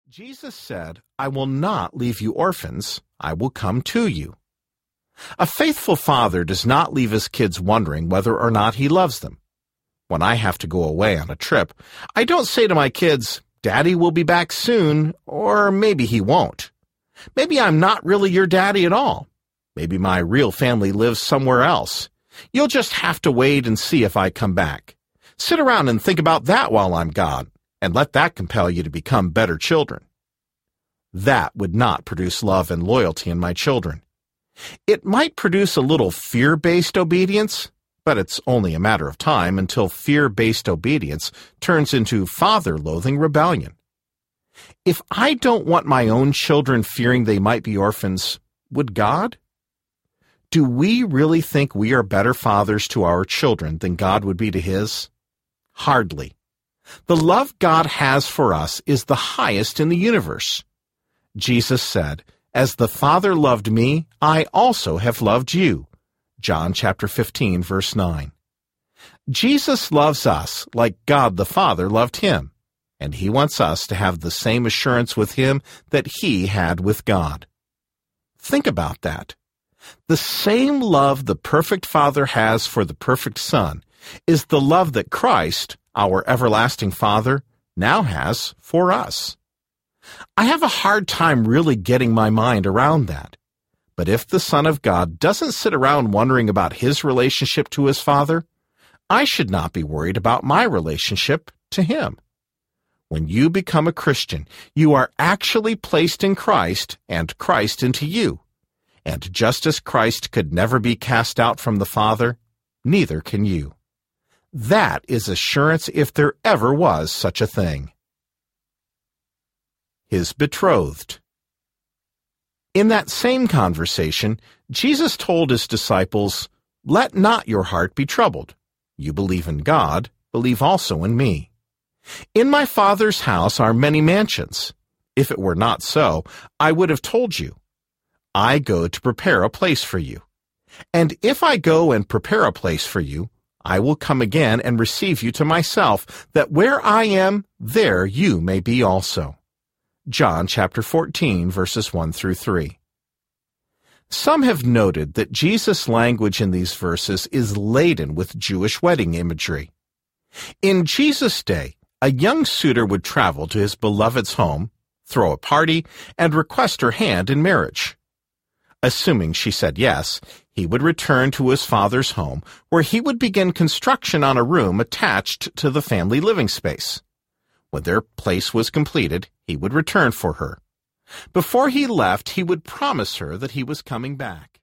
Jesus said, "I will not leave you orphans. I will come to you." A faithful father does not leave his kids wondering whether or not he loves them. When I have to go away on a trip, I don't say to my kids, "Daddy will be back soon," or maybe he won't. Maybe I'm not really your daddy at all. Maybe my real family lives somewhere else. You'll just have to wait and see if I come back. Sit around and think about that while I'm gone, and let that compel you to become better children. That would not produce love and loyalty in my children. It might produce a little fear-based obedience, but it's only a matter of time until fear-based obedience turns into father-loathing rebellion. If I don't want my own children fearing they might be orphans, would God? Do we really think we are better fathers to our children than God would be to his? Hardly. The love God has for us is the highest in the universe. Jesus said, "As the Father loved me, I also have loved you." John chapter 15, verse 9. Jesus loves us like God the Father loved him, and he wants us to have the same assurance with him that he had with God. Think about that. The same love the perfect Father has for the perfect Son is the love that Christ, our everlasting Father, now has for us. I have a hard time really getting my mind around that. But if the Son of God doesn't sit around wondering about his relationship to his Father, I should not be worried about my relationship to him. When you become a Christian, you are actually placed in Christ and Christ into you. And just as Christ could never be cast out from the Father, neither can you. That is assurance if there ever was such a thing. His betrothed. In that same conversation, Jesus told his disciples, "Let not your heart be troubled. You believe in God, believe also in me. In my Father's house are many mansions. If it were not so, I would have told you. I go to prepare a place for you. And if I go and prepare a place for you, I will come again and receive you to myself, that where I am, there you may be also." John chapter 14, verses 1 through 3. Some have noted that Jesus' language in these verses is laden with Jewish wedding imagery. In Jesus' day, a young suitor would travel to his beloved's home, throw a party, and request her hand in marriage. Assuming she said yes, he would return to his father's home, where he would begin construction on a room attached to the family living space. When their place was completed, he would return for her. Before he left, he would promise her that he was coming back.